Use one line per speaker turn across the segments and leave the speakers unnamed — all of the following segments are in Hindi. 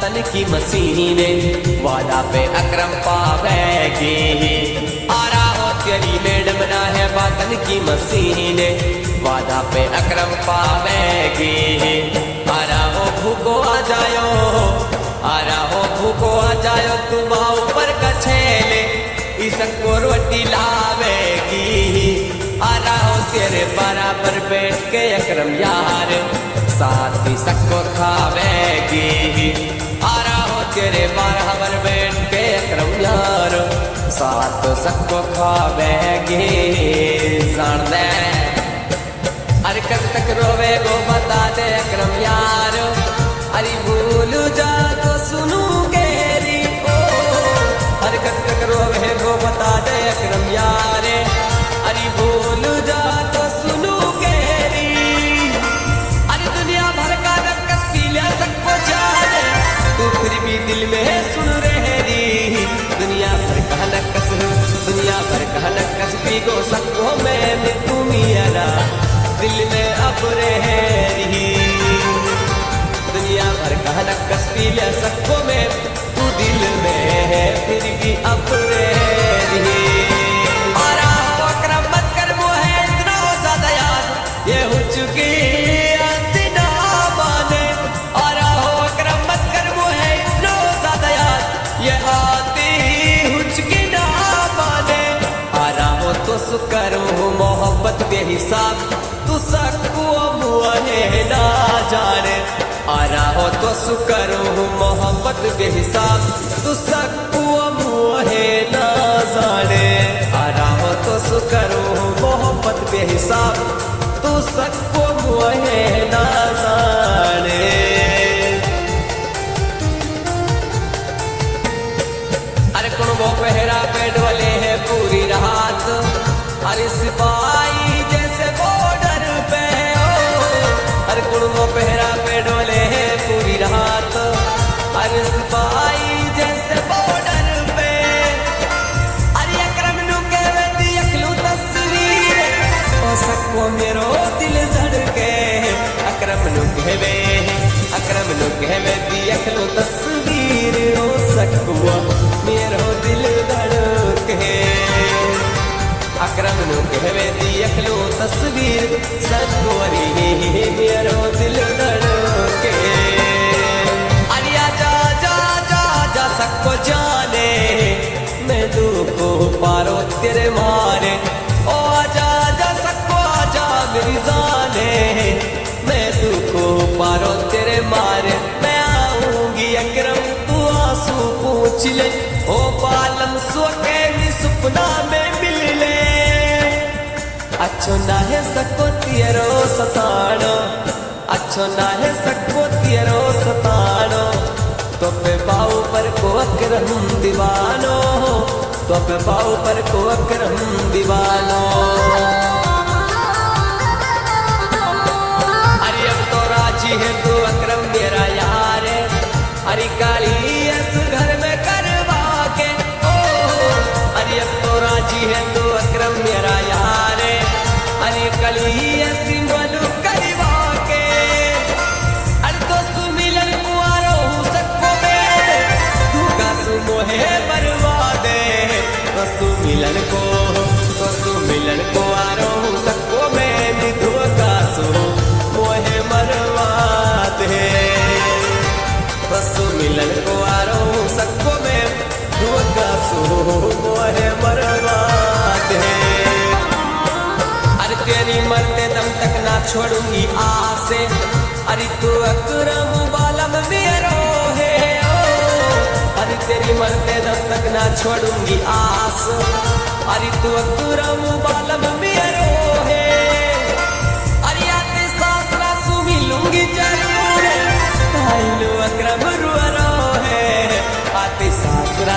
बातन की मसीने वादा पे अकरम पावेगी। आरा हो तेरी मैडम ना है बातन की मसीने वादा पे अकरम पावेगी। आरा हो भूको आ जायो, आरा हो भूको आ जायो, तुम ऊपर का छेले इसको रोटी लावेगी। आरा हो तेरे बराबर बैठ के अकरम यार साथ ही सबको खावेगी। आरा हो तेरे बराबर बैठ के अकरम यार साथ सबको खावेगी। जान दे अरे कब तक रोवे गो बता दे अकरम यार, अरे भूल जा तो सुनू गेरी ओ। अरे कब तक रोवे गो बता दे अकरम यार, अरे भूल जा तो सुनू गेरी। अरे दुनिया भर का नक्कस पी लिया सबको जाने, तू फिर भी दिल में सुन रही। दुनिया भर का नक्कस, दुनिया भर का नक्कस पी गो सबको मैं तू मियारा दिल में अब रही। दुनिया भर का नक्कस पी लिया सबको मैं तू दिल में है फिर भी अब रही। आरा हो अकरम मत कर वो है इतना हो ज्यादा याद ये हो चुकी आती ना माने। आरा हो अकरम मत कर वो है इतना हो ज्यादा याद ये आती हो चुकी ना माने। आरा हो तो सुकर हो मोहब्बत बेहिसाब तू सबको मुहे ना जाने। आरा हो तो सुकर हो मोहब्बत बेहिसाब तू सबको मुहे ना जाने। आरा हो तो सुकर हो मोहब्बत बेहिसाब तू सबको मुहे ना जाने। अरे कौन वो पहरा पे डोले है पूरी रात, अरे सिपाही जैसे बॉर्डर पे हो। अरे कौन वो पहरा पे डोले है पूरी रात, अरे सिपाही जैसे बॉर्डर पे। अरे अकरम नु कहवे दी अखलू तस्वीर ओ सबको मेरो दिल धड़के। अकरम नु कहवे, अकरम नु कहवे दी अखलू तस्वीर ओ सबको मेरो दिल धड़के। अकरम नु कहवे दी अखलू तस्वीर सतवरी मेरो दिल धड़के। अरे आजा जा जा जा सबको जाने मैं दुखो पारो तेरे मारे। ओ आजा जा सबको आजा मेरी जाने मैं दुखो पारो तेरे मारे। मैं आऊंगी अकरम तू आंसू पूछ ले ओ पालम सोके नी सपना में मिल ले। अच्छो ना है सको तेरो सतानो, अच्छो ना है सको तेरो सतानो। तो पे पाऊ पर को अकरम दीवानो, तो पे पाऊ पर को अकरम दीवानो। अरे अब तो राजी है तू अकरम मेरा यार, अरे काली इस घर में करवा के ओ। अरे अब तो राजी है तू अकरम मेरा यार, अरे कली ऐसी मलू करवा के। अरे तो सुमिलन कुआरो सबको मेरे तू का सुमोहे बर्बादे। तो सुमिलन को, तो सुमिलन को आरो सबको मैं निधो का सो मोहे मरवादे। तो सुमिलन को आरो सबको मैं धोखा सो मोहे मरवादे। तेरी मरते दम तक ना छोड़ूंगी आसे, अरे तू अकरम बालम मेरो है ओ। अरे तेरी मरते दम तक ना छोड़ूंगी आस, अरे तू अकरम बालम मेरो है। अरे आते सासरा सु मिलूंगी जरूर काइलो अकरम रुअरो है। आते सासरा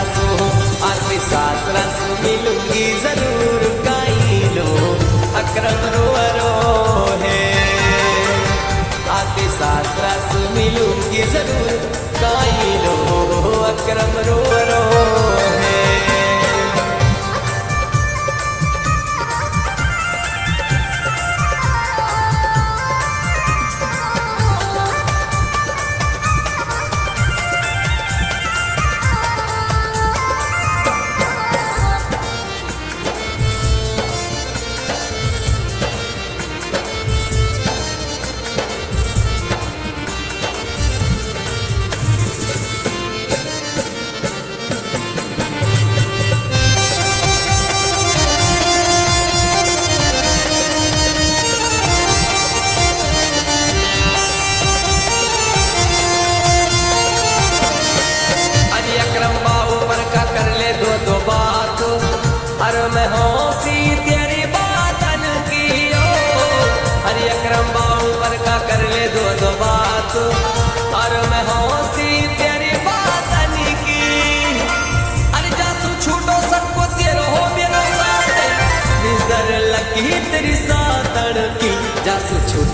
सु मिलूंगी जरूर काइलो अकरम रुअरो है। आते सासरा से मिलूंगी जरूर काइलो अकरम रुअरो है।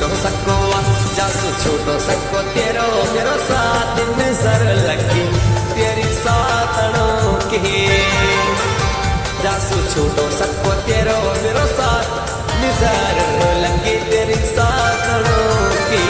सको जासू छोटो सको तेरो मेरो साथ नजर लगी तेरी साथणों के जासू छोटो सको तेरो मेरो साथ नजर लगी तेरी साथणों के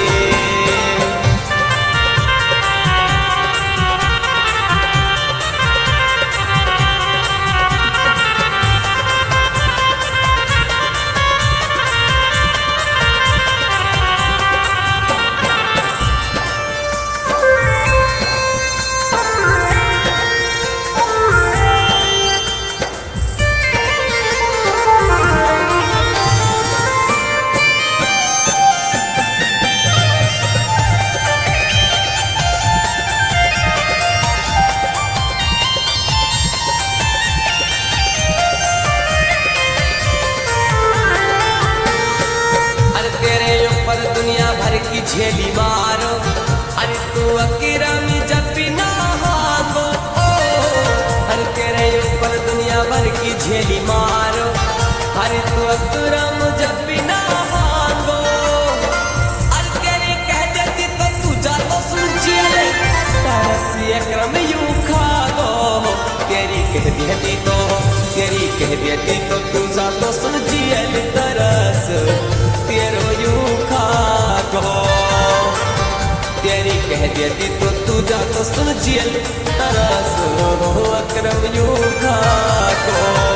दुनिया भर की झेली मारो अरे तू अकेरामी जब भी ना हांगो अरे तेरे ऊपर दुनिया भर की झेली मारो अरे तू अकेराम जब भी ना हांगो अरे तेरे कह देती तो तू जा तो सुन जिए तरसी अकरम यूं खागो तेरी कह देती तो तू जा तो सुन जिए तरस तेरो यूं तेरी कह देती तो तू जा तो सुन जियल तरस अकरम यूं खाको